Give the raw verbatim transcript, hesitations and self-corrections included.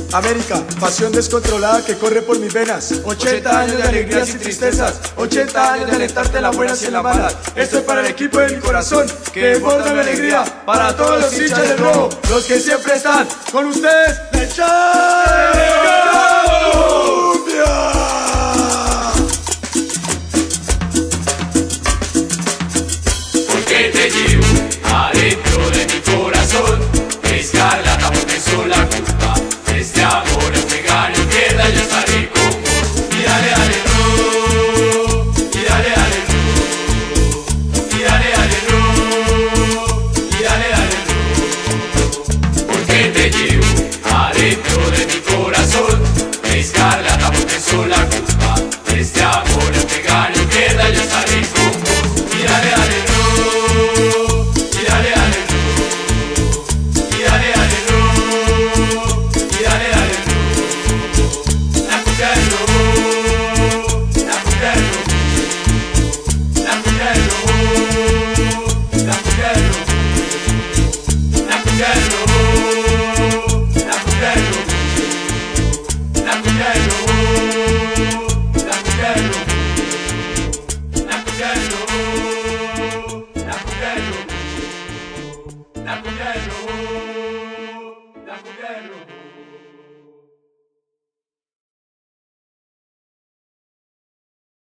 América, pasión descontrolada que corre por mis venas. ochenta años de alegrías y tristezas, ochenta años de alentarte en las buenas y en las malas. Esto es para el equipo de mi corazón, que desborda mi alegría. Para todos los hinchas del rojo, los que siempre están con ustedes. ¡Leche!